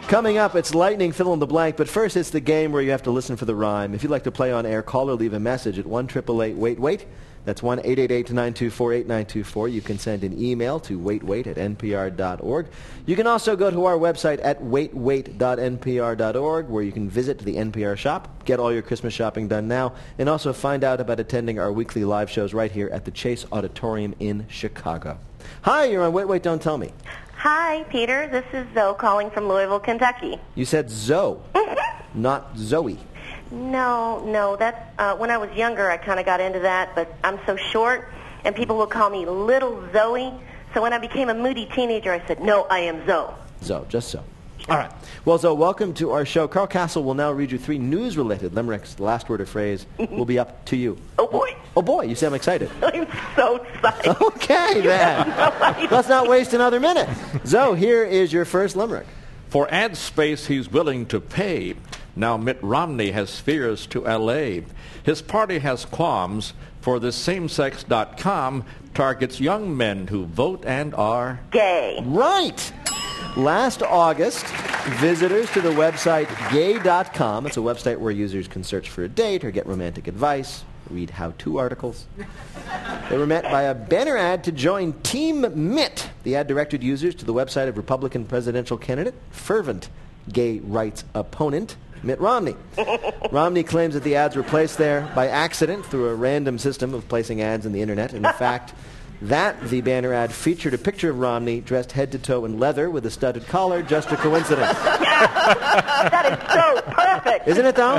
Coming up, it's lightning fill in the blank, but first it's the game where you have to listen for the rhyme. If you'd like to play on air, call or leave a message at 1-888-WAIT-WAIT. That's 1-888-924-8924. You can send an email to waitwait@npr.org. You can also go to our website at waitwait.npr.org, where you can visit the NPR shop, get all your Christmas shopping done now, and also find out about attending our weekly live shows right here at the Chase Auditorium in Chicago. Hi, you're on Wait, Wait, Don't Tell Me. Hi, Peter. This is Zoe calling from Louisville, Kentucky. You said Zoe, not Zoe. No, that's, when I was younger, I kind of got into that, but I'm so short, and people would call me Little Zoe, so when I became a moody teenager, I said, no, I am Zoe. Zoe, just so. All right. Well, Zoe, welcome to our show. Carl Castle will now read you 3 news-related limericks. The last word or phrase will be up to you. Oh, boy. Oh, boy, you sound excited. I'm so excited. Okay, then. Let's not waste another minute. Zoe, here is your first limerick. For ad space he's willing to pay. Now Mitt Romney has fears to allay. His party has qualms, for the samesex.com targets young men who vote and are gay. Right. Last August, visitors to the website gay.com, it's a website where users can search for a date or get romantic advice, read how-to articles. They were met by a banner ad to join Team Mitt. The ad directed users to the website of Republican presidential candidate, fervent gay rights opponent, Mitt Romney. Romney claims that the ads were placed there by accident through a random system of placing ads on the internet, and in fact, that the banner ad featured a picture of Romney dressed head to toe in leather with a studded collar, just a coincidence. That is so perfect. Isn't it, though?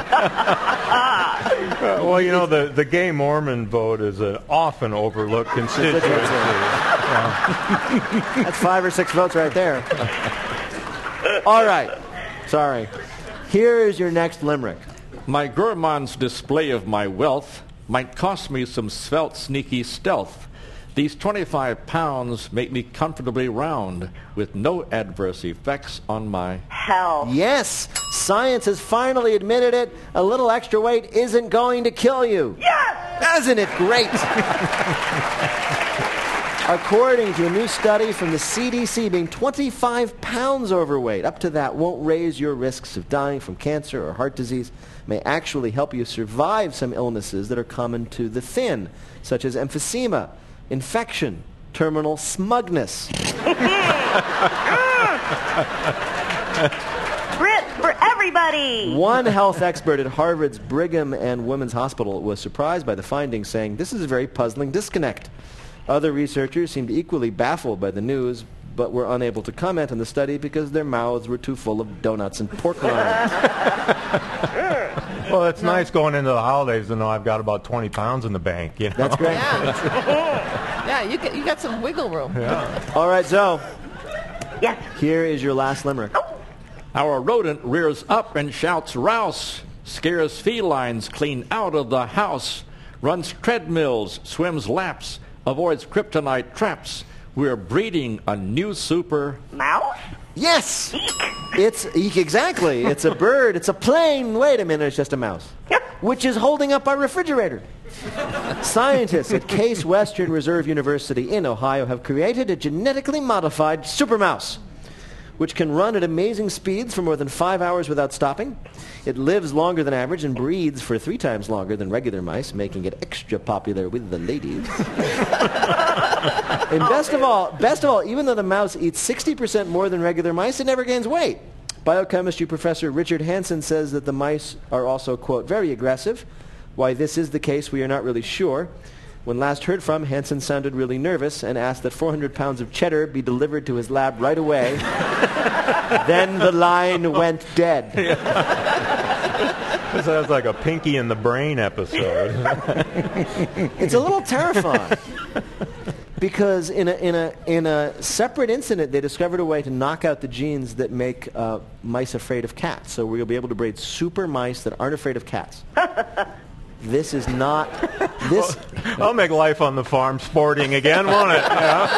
Well, you know, the gay Mormon vote is an often overlooked constituency. That's 5 or 6 votes right there. All right. Sorry. Here is your next limerick. My gourmand's display of my wealth might cost me some svelte, sneaky stealth. These 25 pounds make me comfortably round with no adverse effects on my health. Yes, science has finally admitted it. A little extra weight isn't going to kill you. Yes! Isn't it great? According to a new study from the CDC, being 25 pounds overweight, up to that, won't raise your risks of dying from cancer or heart disease, may actually help you survive some illnesses that are common to the thin, such as emphysema, infection, terminal smugness. Brit for everybody! One health expert at Harvard's Brigham and Women's Hospital was surprised by the findings, saying, "This is a very puzzling disconnect." Other researchers seemed equally baffled by the news, but were unable to comment on the study because their mouths were too full of donuts and pork rinds. Well, it's nice going into the holidays to know I've got about 20 pounds in the bank. You know? That's great. Yeah, you got some wiggle room. Yeah. All right, Zoe. Yes. Here is your last limerick. Our rodent rears up and shouts rouse, scares felines clean out of the house, runs treadmills, swims laps, avoids kryptonite traps. We're breeding a new super mouse? Yes! It's exactly. It's a bird. It's a plane. Wait a minute, it's just a mouse. Which is holding up our refrigerator. Scientists at Case Western Reserve University in Ohio have created a genetically modified super mouse, which can run at amazing speeds for more than 5 hours without stopping. It lives longer than average and breathes for 3 times longer than regular mice, making it extra popular with the ladies. And best of all, even though the mouse eats 60% more than regular mice, it never gains weight. Biochemistry professor Richard Hansen says that the mice are also, quote, very aggressive. Why this is the case, we are not really sure. When last heard from, Hansen sounded really nervous and asked that 400 pounds of cheddar be delivered to his lab right away. Then the line went dead. This sounds like a Pinky in the Brain episode. It's a little terrifying. Because in a separate incident, they discovered a way to knock out the genes that make mice afraid of cats. So we'll be able to breed super mice that aren't afraid of cats. This is not this. I'll make life on the farm sporting again, won't it? Yeah.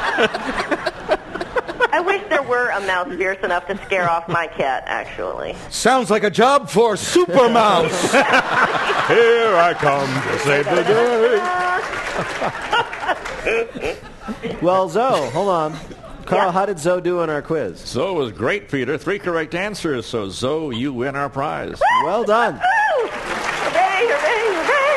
I wish there were a mouse fierce enough to scare off my cat, actually. Sounds like a job for Super Mouse. Here I come to save the day. Well, Zoe, hold on. Carl, Yeah. how did Zoe do on our quiz? Zoe was great, Peter. 3 correct answers, so Zoe, you win our prize. Well done. Woo! Hooray, hooray,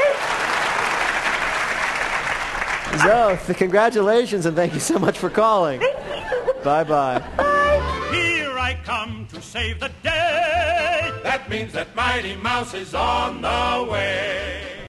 hooray! Zoe, congratulations, and thank you so much for calling. Thank you. Bye-bye. Bye. Here I come to save the day. That means that Mighty Mouse is on the way.